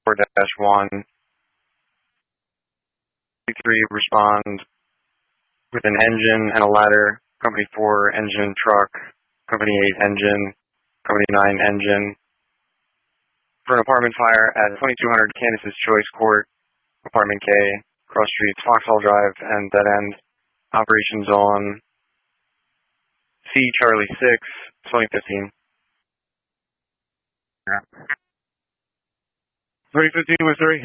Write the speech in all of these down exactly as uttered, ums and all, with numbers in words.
four dash one. three respond with an engine and a ladder. Company four, engine, truck. Company eight, engine. Company nine, engine. For an apartment fire at twenty-two hundred Candace's Choice Court, Apartment K, Cross Streets, Foxhall Drive, and Dead End. Operations on C Charlie six, twenty fifteen. three fifteen with three.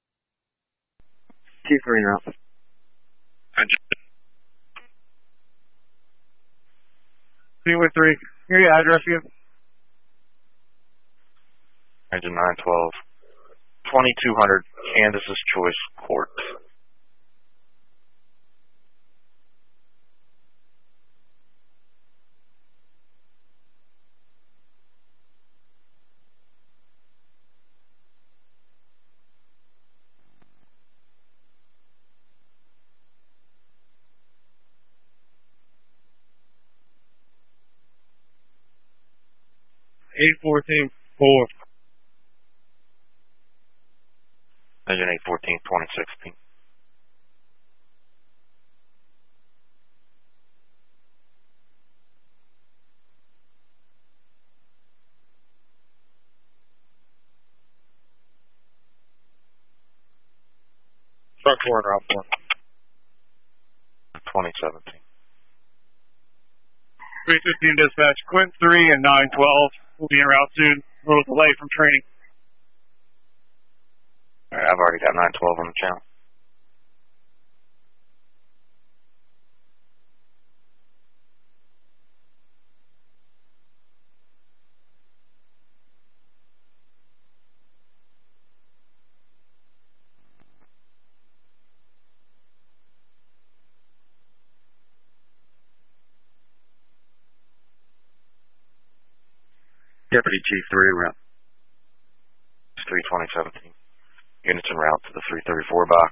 T three now. C with three. Here your address again. Engine nine twelve. twenty-two hundred Candace's Choice Court. eight fourteen four. Engine eight fourteen, twenty sixteen. Truck four and route four. twenty seventeen. three fifteen dispatch. Quint three and nine twelve. We'll be en route soon. A little delay from training. Alright, I've already got nine twelve on the channel. Deputy Chief three route. three twenty seventeen. Units en route to the three thirty-four box.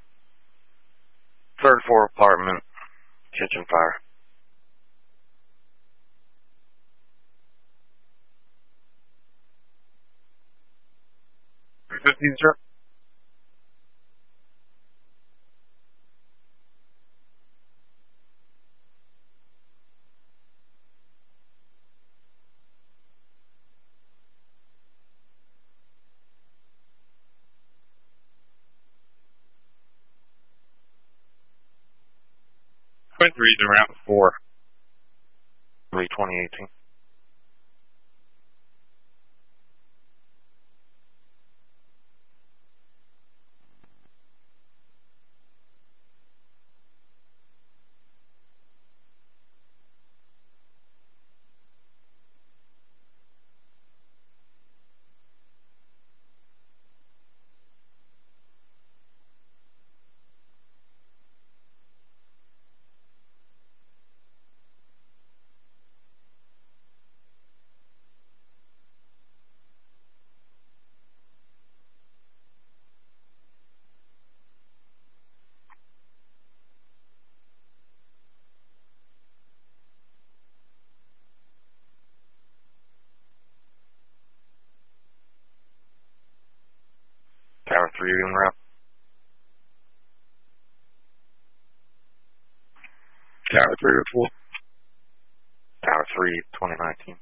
Third floor apartment. Kitchen fire. three fifteen, sir. Quint three is en route four. three twenty eighteen. Tower three en route. Tower three or four. Tower three, twenty nineteen.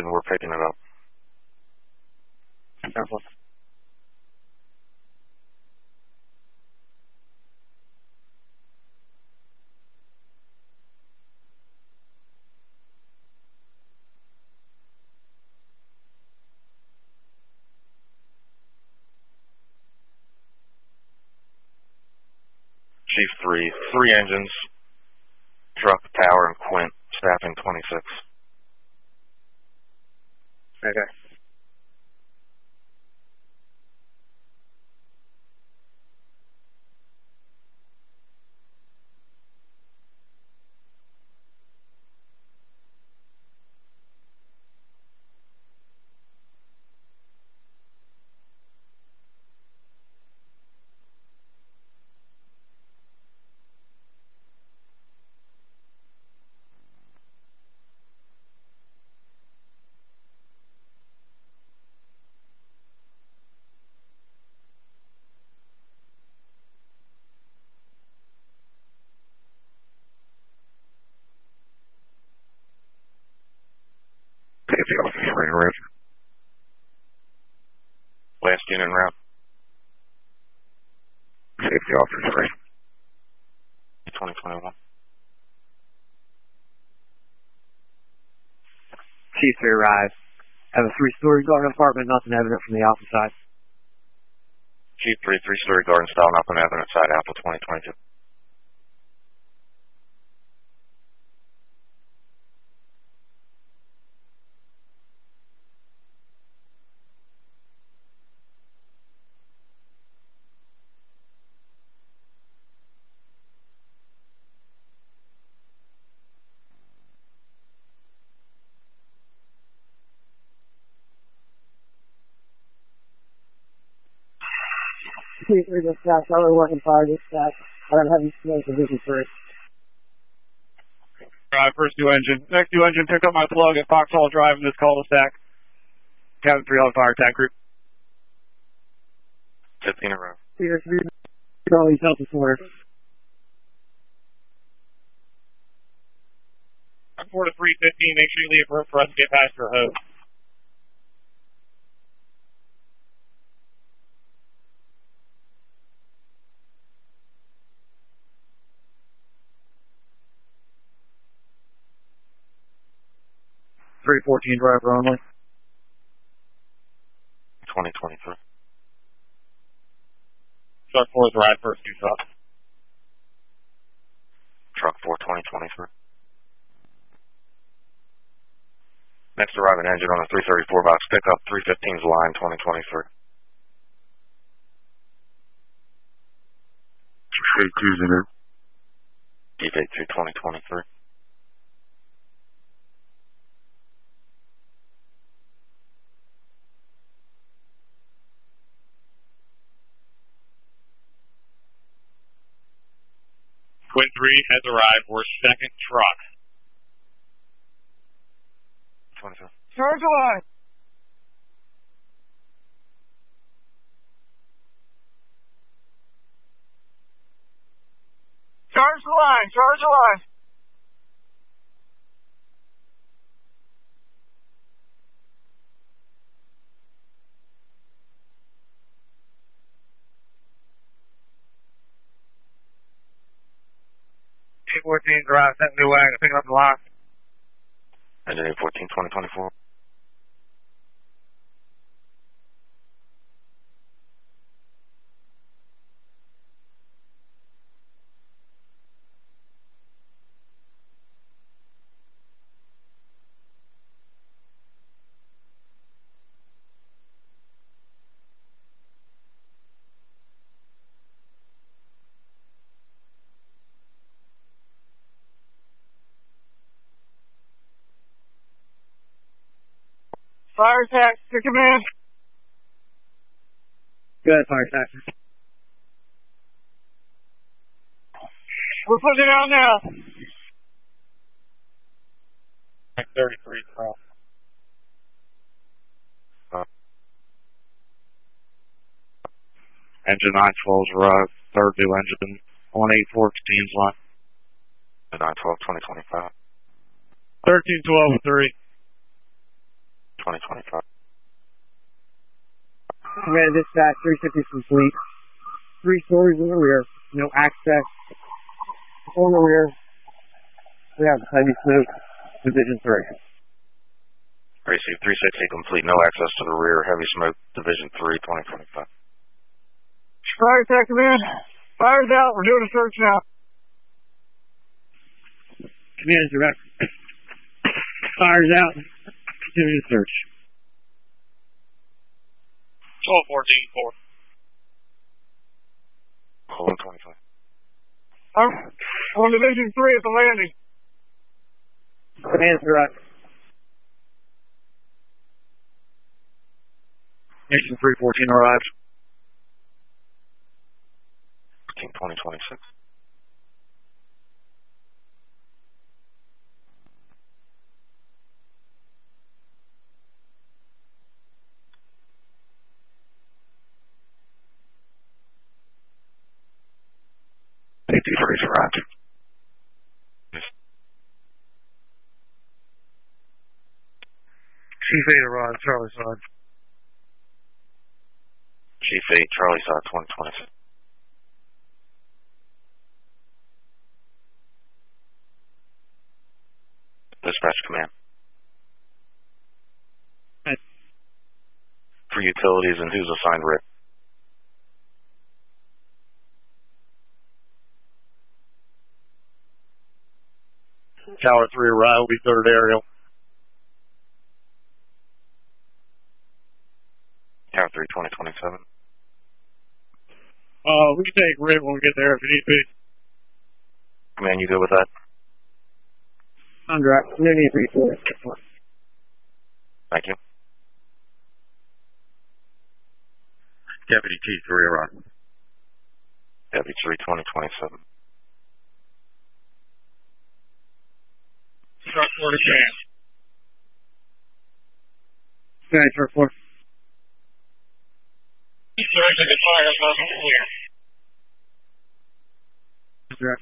engine, we're picking it up. Careful. Chief three, three engines, truck, tower, and Quint, staffing twenty-six. Okay. Safety officer in route. Last unit en route. Safety officer in. twenty twenty-one. Chief three arrived. Have a three-story garden apartment, nothing evident from the Alpha side. Chief three, three-story garden style, nothing evident side, Alpha twenty twenty-two. Chief three dispatch, I was working fire dispatch. I don't have any smoke division three. Drive, first new engine. Next new engine, pick up my plug at Foxhall Drive in this cul-de-sac. Cabin three on fire attack group. fifteen in a row. Peter three, Charlie self-disorder. four to three fifteen, make sure you leave room for us to get past your hose. three fourteen driver only. twenty twenty-three. Truck four is ride first, two truck. Truck four, twenty twenty-three. Next arriving engine on the three thirty-four box, pick up three fifteen's line, twenty twenty-three. Chief eight two's in it. Chief eight two, twenty twenty-three. Quint three has arrived. We're second truck. twenty-two. Charge the line. Charge the line. Charge the line. eight fourteen drive, sent new wagon, picking up the line. Engine eight fourteen, twenty twenty-four. Fire tax to command. Good, fire taxi. We're putting it out now. thirty-three, twelve. Uh, Engine nine twelve's arrived. Third new engine on eight fourteen's line. nine twelve, twenty twenty-five. thirteen twelve, three. twenty twenty-five. Command dispatch, three fifty complete. Three stories in the rear, no access on the rear. We have heavy smoke, Division three. Receive three sixty complete, no access to the rear, heavy smoke, Division three, twenty twenty-five. Fire attack command, fire's out, we're doing a search now. Command direct. Fire's out, continue the search. twelve fourteen four. Hold on twenty-five. I'm on Division three at the landing. Command direct. Engine three fourteen arrives. fourteen twenty twenty-six. Safety three's arrived. Chief eight arrives, Charlie side. Chief eight, Charlie side, twenty twenty-six. Dispatch command. Right. For utilities and who's assigned Rick? Tower three arrive, will be third aerial. Tower three, twenty twenty-seven. Uh, we can take Rit when we get there if we need to be. Command, you good with that? I'm direct. No need for you. Thank you. Deputy T three arrived. Deputy three, twenty twenty-seven. Truck four to jam. Okay, truck four. Directed to fire above and clear. Direct.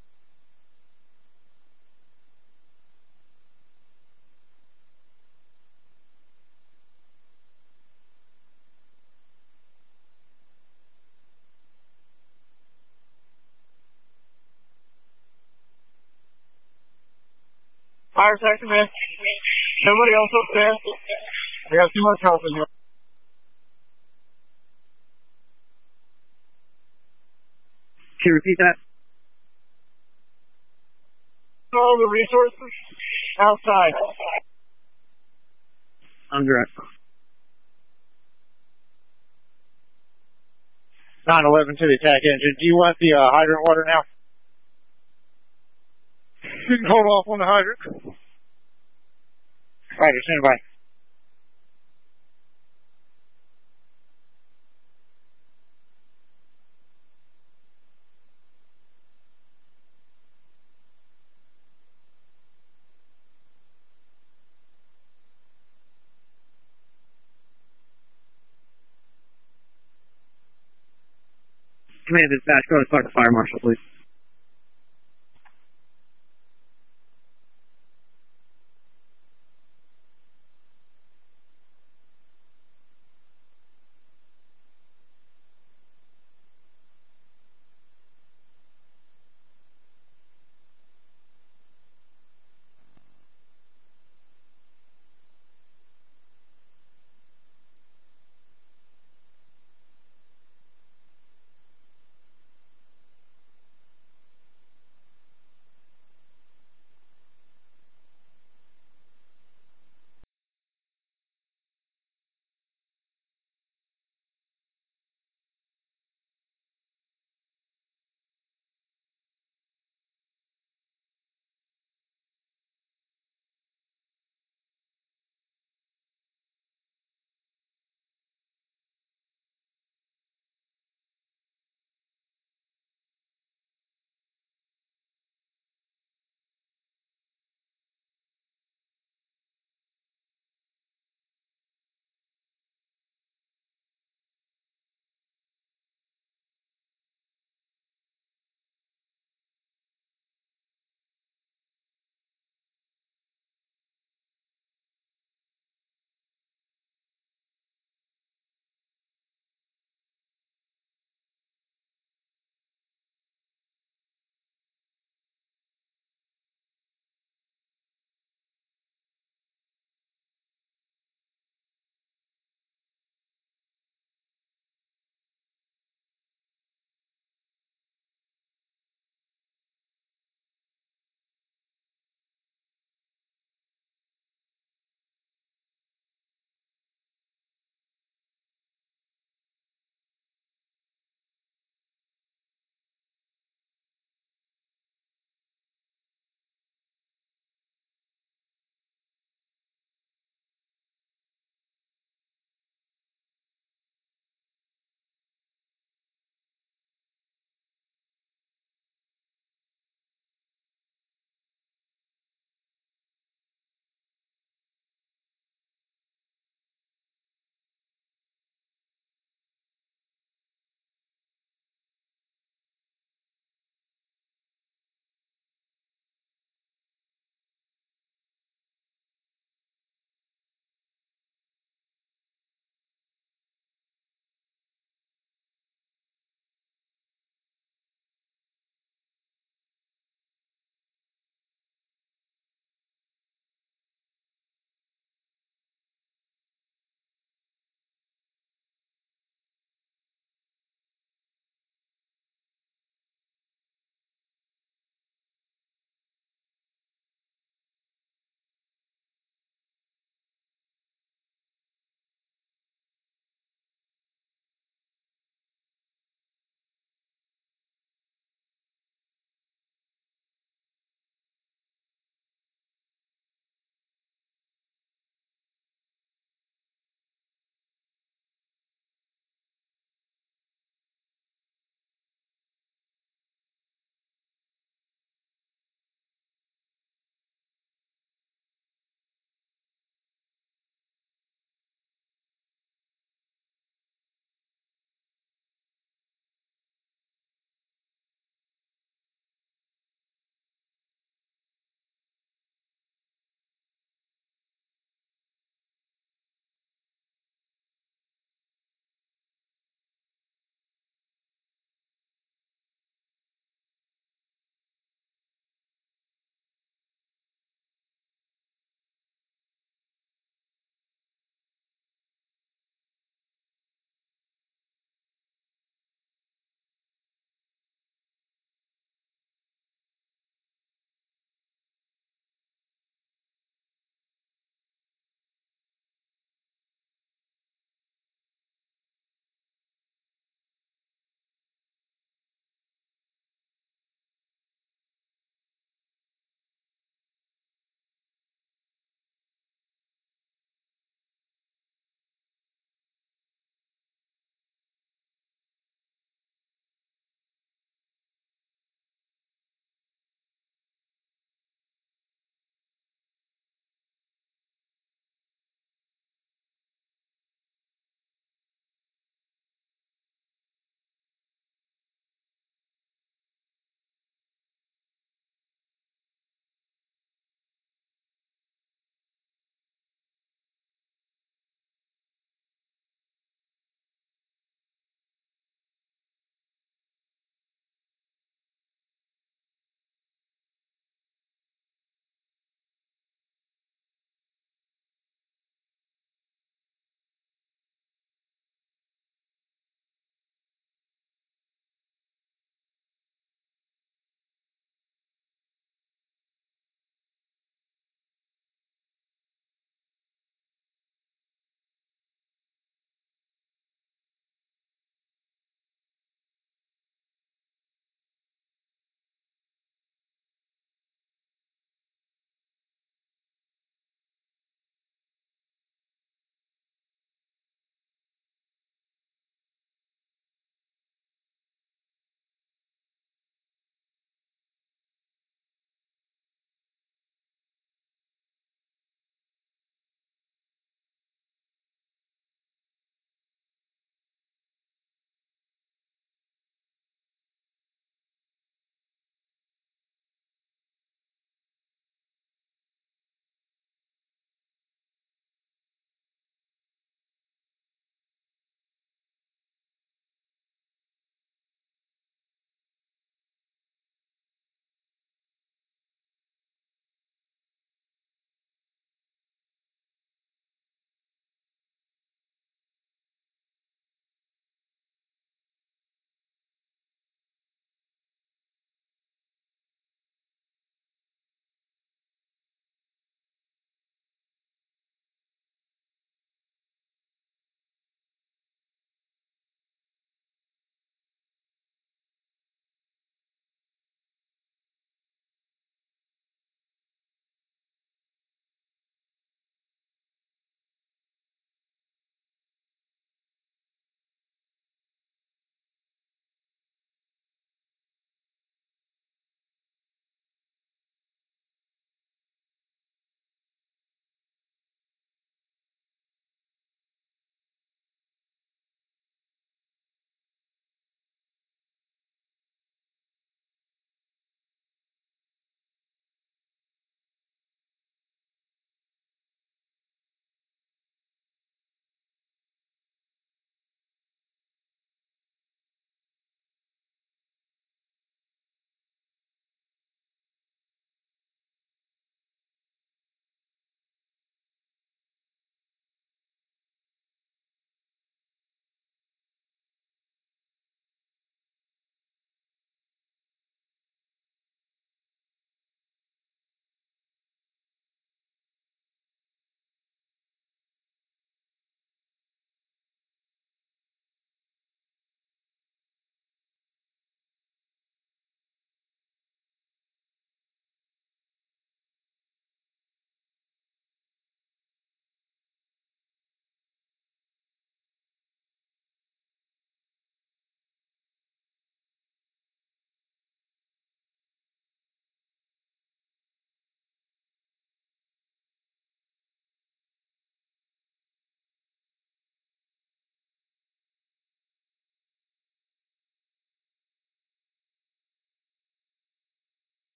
Fire attack command. Nobody else up there. We have too much help in here. Can you repeat that? All the resources outside. I'm direct. nine eleven to the attack engine. Do you want the uh, hydrant water now? You can hold off on the hydrant. Right, stand by. Command dispatch, go to start the fire marshal, please.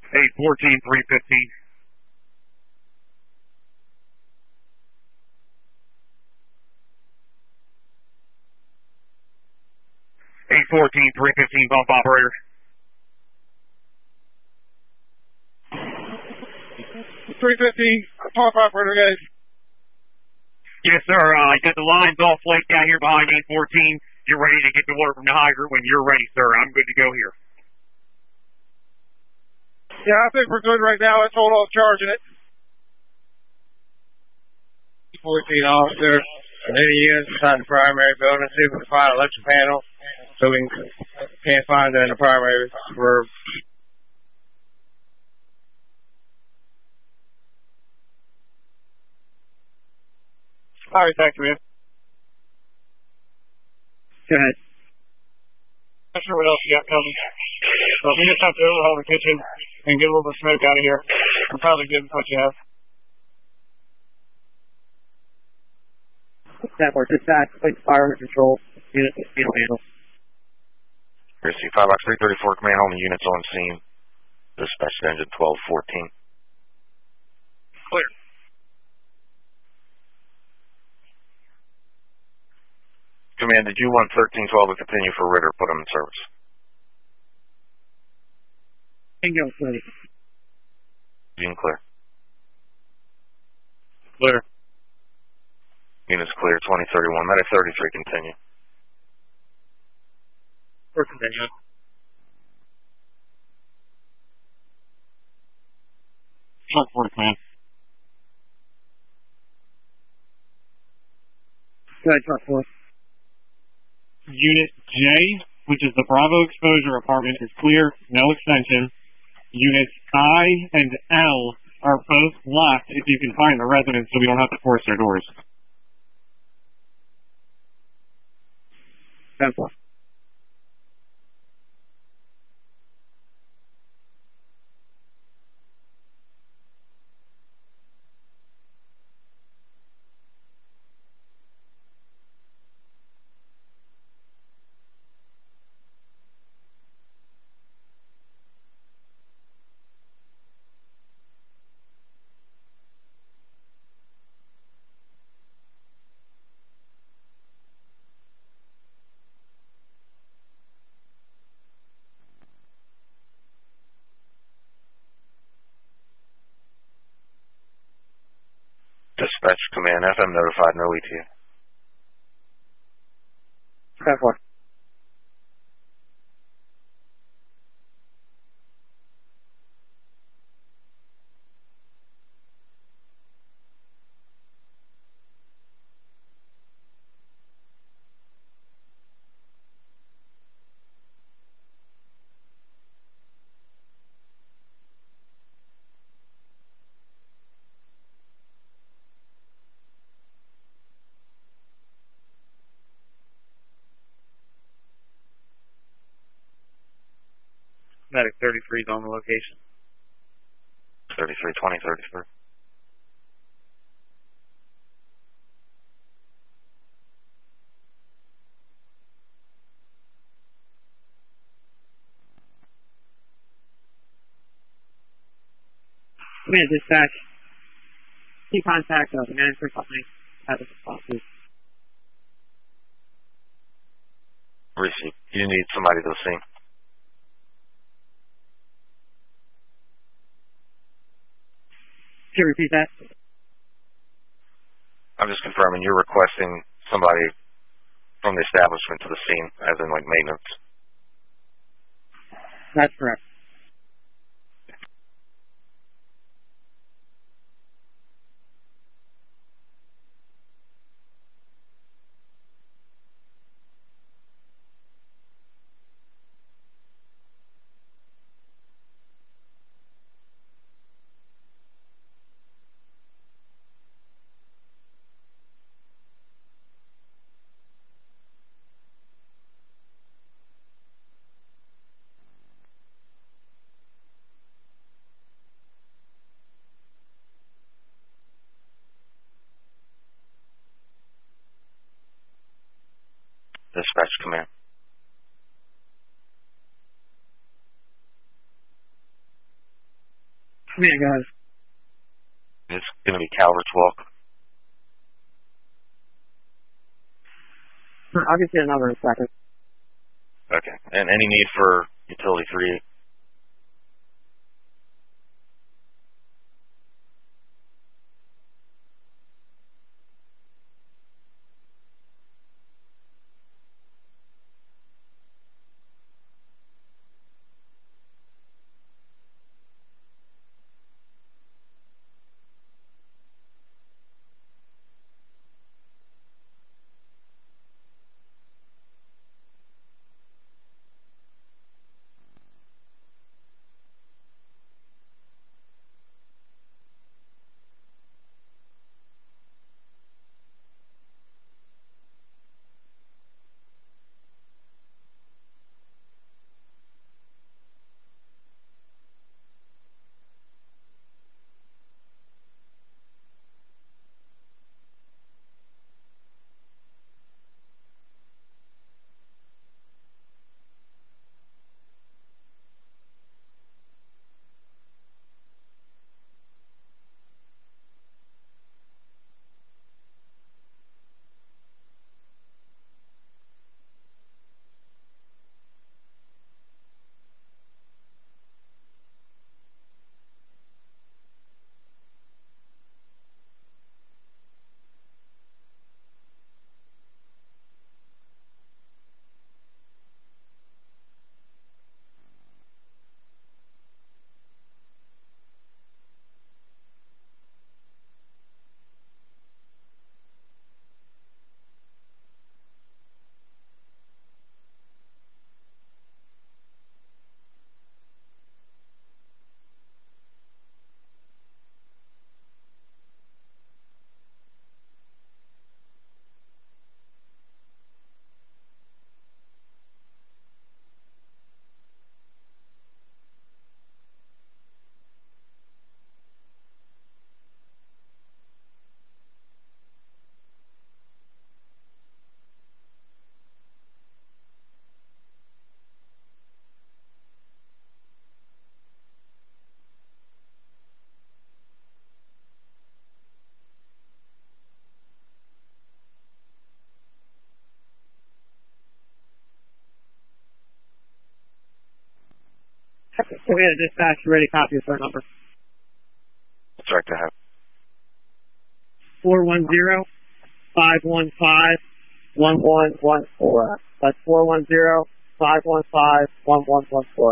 eight fourteen, three fifteen. eight fourteen, three fifteen, bump operator. three fifteen, pump operator, guys. Yes, sir. Uh, got the lines all flaked out here behind eight fourteen. You're ready to get the water from the hydrant when you're ready, sir. I'm good to go here. Yeah, I think we're good right now. Let's hold off charging it. fourteen officer, and any units inside the primary building, see if we can find an electric panel, so we can, can't find it in the primary for. All right, thank you, man. Go ahead. Not sure what else you got coming. So if you just have to overhaul the kitchen and get a little bit of smoke out of here, I'm probably good with what you have. That works. Dispatch, place fire control, unit, unit handle. Chrissy, five box three thirty-four, command all the units on scene. Dispatch to engine twelve fourteen. Clear. Command, did you want thirteen twelve to continue for Ritter, put them in service? Bingo, please. Gene clear. Clear. Units clear, twenty thirty-one. Medic thirty-three, continue. We're continuing. Truck forty, man. Go ahead, truck four. Unit J, which is the Bravo exposure apartment, is clear, no extension. Units I and L are both locked if you can find the residents so we don't have to force their doors. ten four. Dispatch command, F M notified, no E T A. ten four. Medic thirty-three is on the location. thirty-three twenty, thirty-three. Command dispatch. Key contact of management company at the responses. Receive. You need somebody to the scene. Can you repeat that? I'm just confirming you're requesting somebody from the establishment to the scene, as in like maintenance. That's correct. Dispatch command. Uh, Yeah, go ahead. It's going to be Calvert's Walk. I'll get you a number in a second. Okay. And any need for utility three? So we had a dispatch ready copy of our number. That's right to have. four one zero, five one five, one one one four. That's four one zero, five one five, one one one four.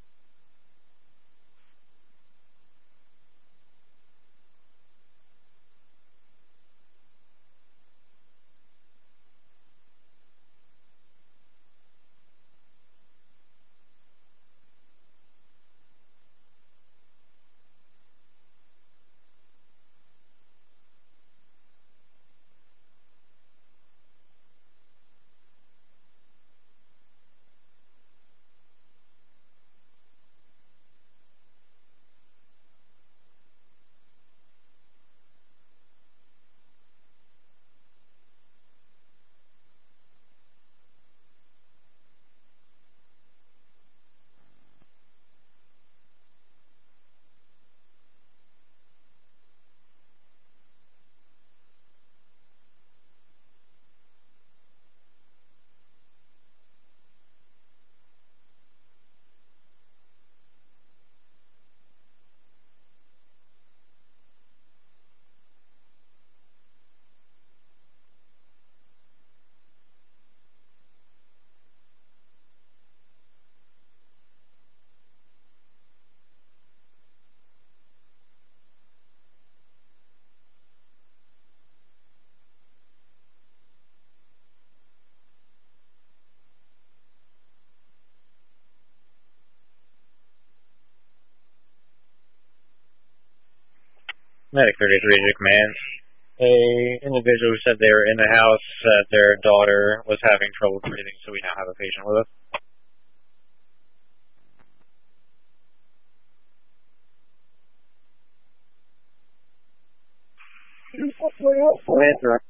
Medic thirty-three Command. A individual who said they were in the house said their daughter was having trouble breathing, so we now have a patient with us. Answer.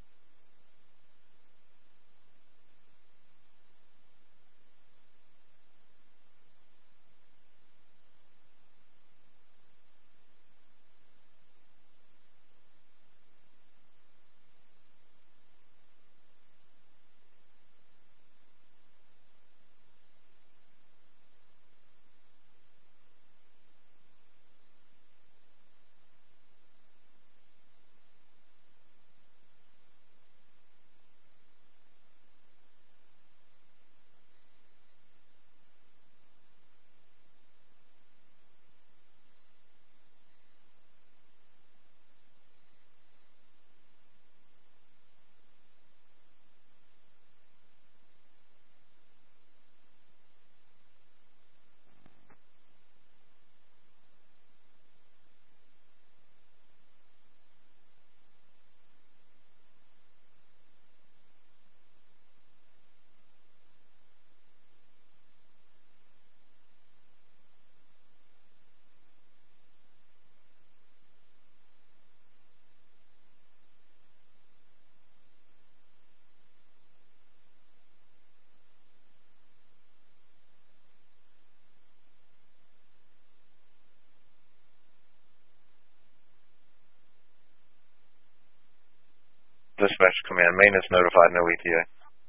Command. Maintenance notified, no E T A.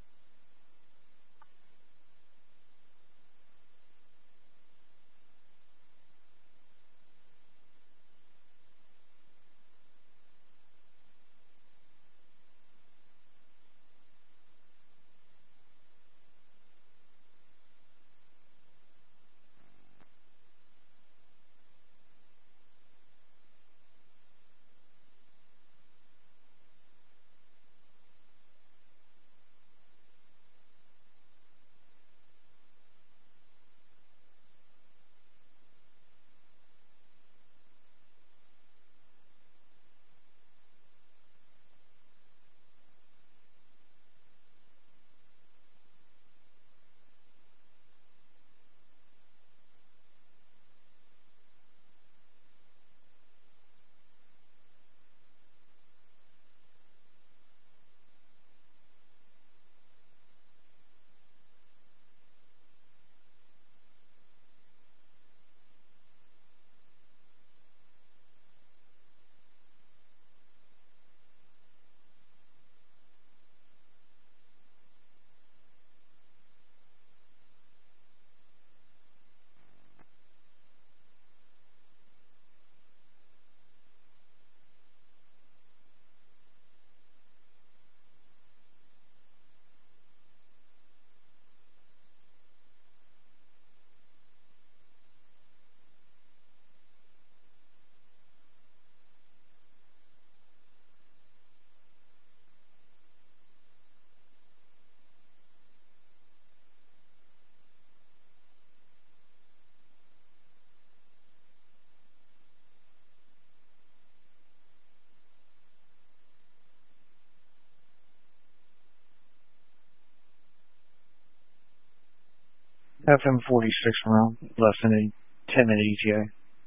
F M forty-six around less than a ten minute E T A.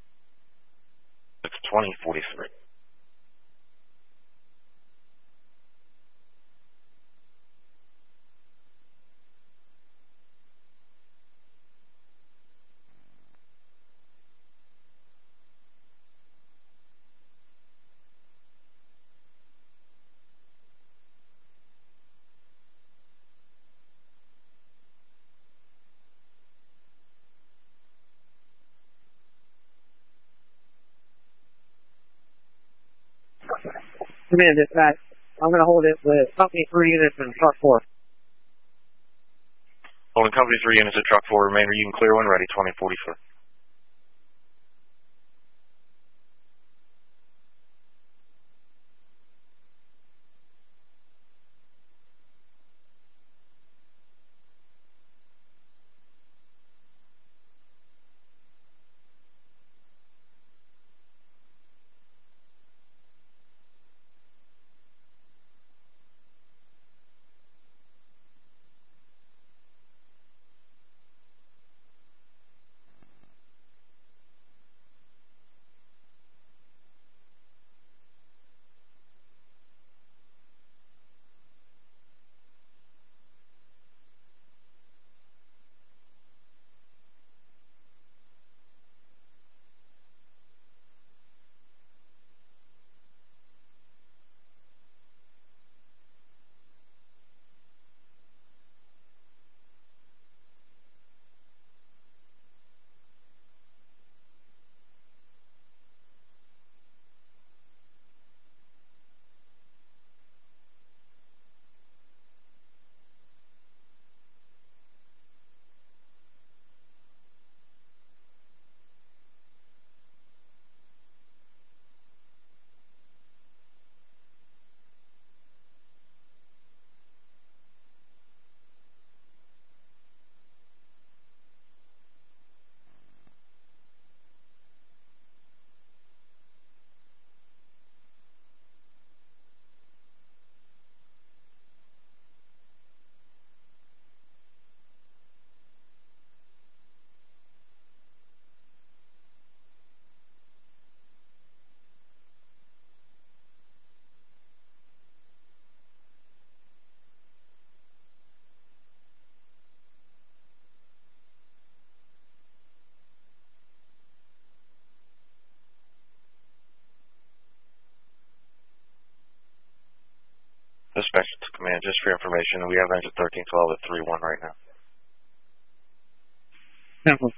It's twenty forty-three. Command dispatch. I'm going to hold it with company three units and truck four. Holding company three units at truck four. Remainder, you can clear when ready, twenty forty-four. Command. Just for information, we have engine thirteen twelve at three one right now. Simple.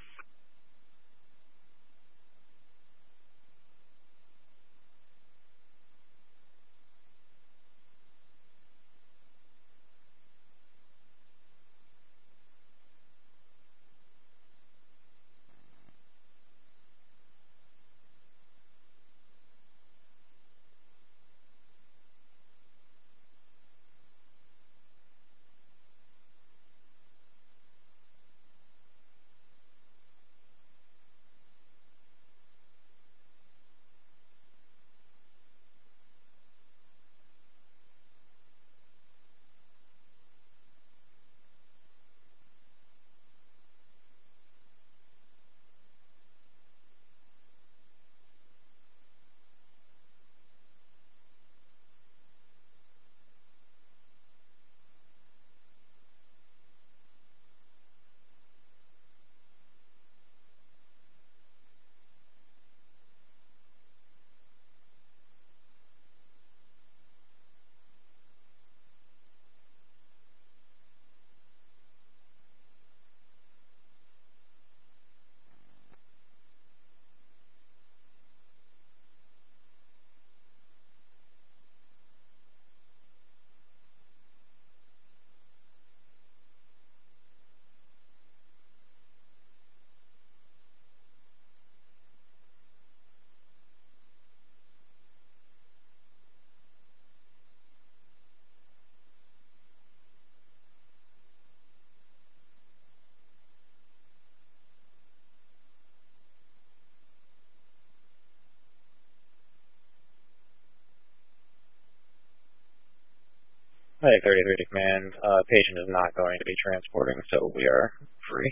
Medic thirty-three to Command. Uh, patient is not going to be transporting, so we are free.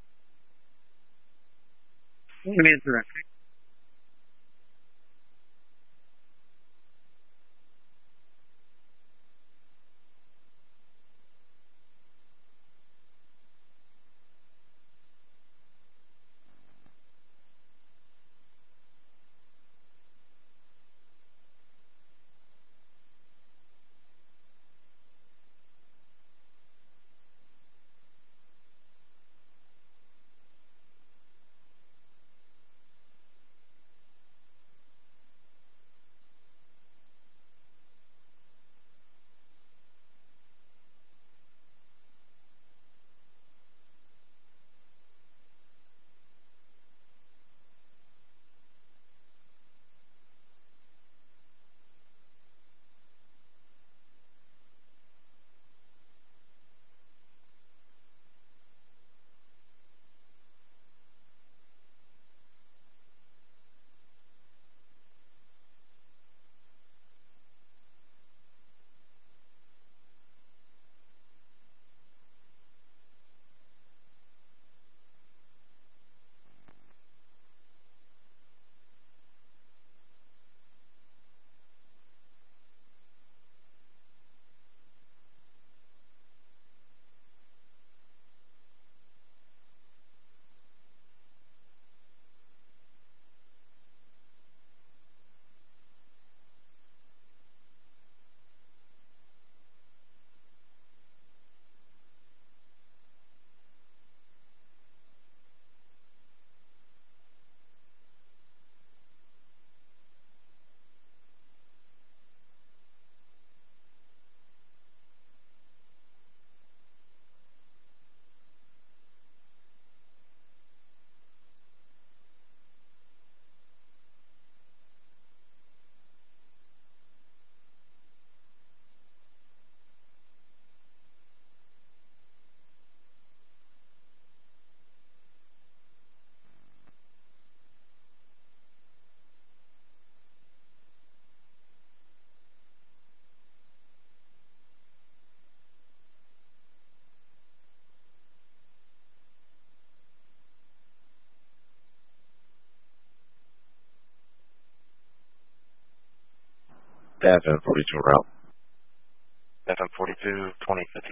Command direct. F M forty-two route. F M forty-two, twenty fifty.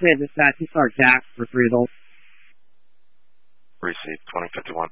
Yeah, dispatch, you start Jack for three adults. Receive twenty fifty-one.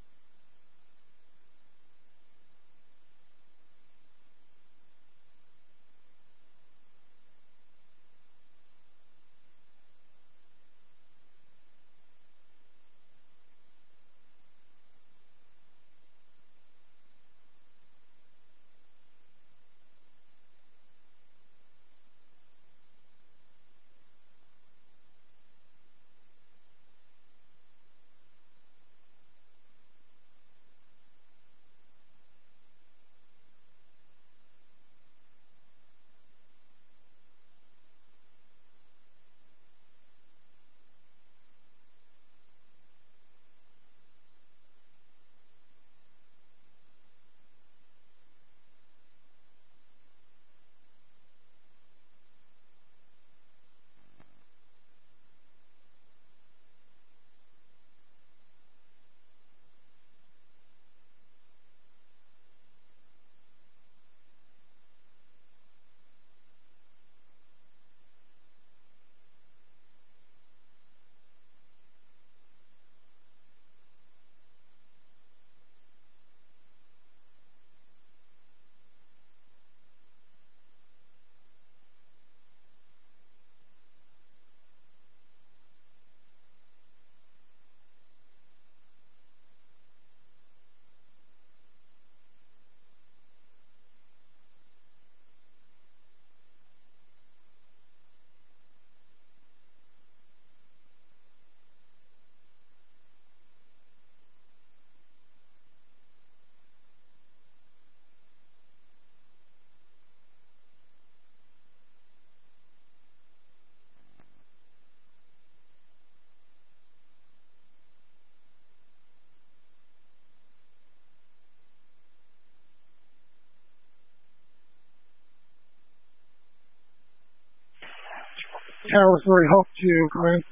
Tower three, Hope two, come in.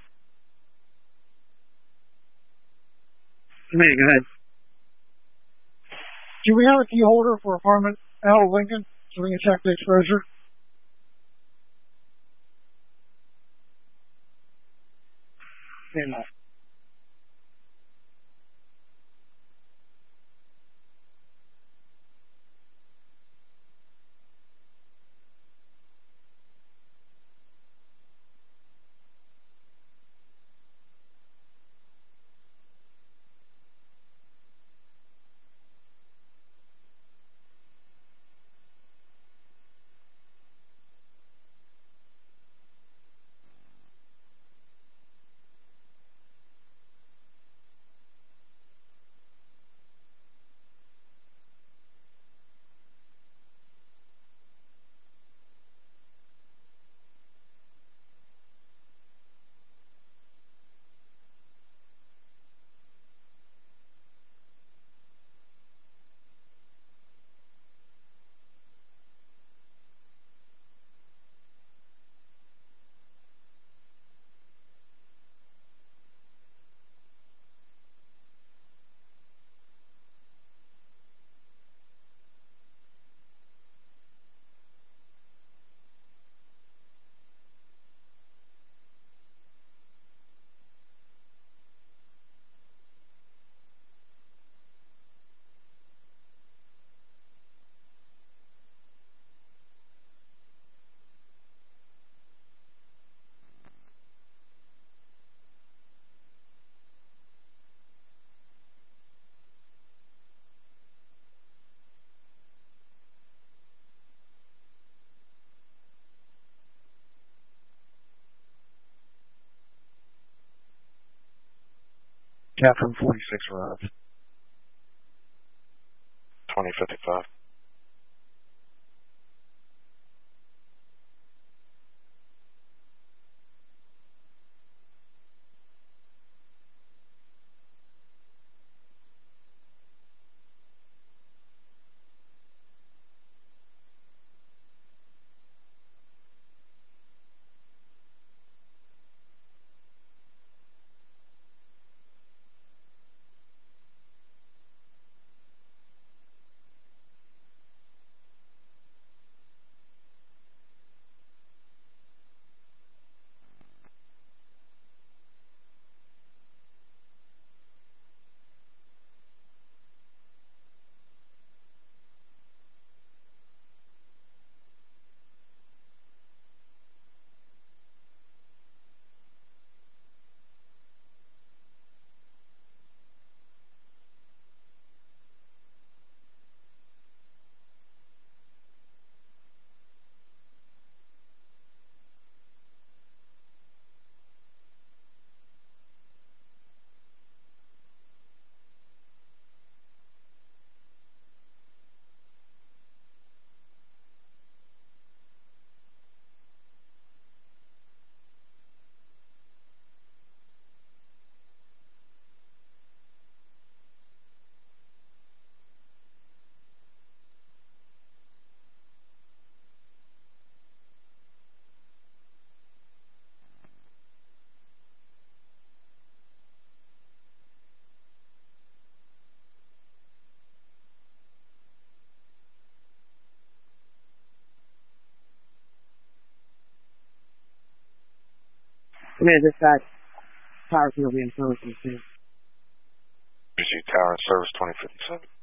Come in, go ahead. Do we have a key holder for apartment L Lincoln so we can check the exposure? Stand by. Catherine forty-six arrived. twenty fifty-five. Command dispatch. Tower field being service. Tower and service twenty fifty-seven.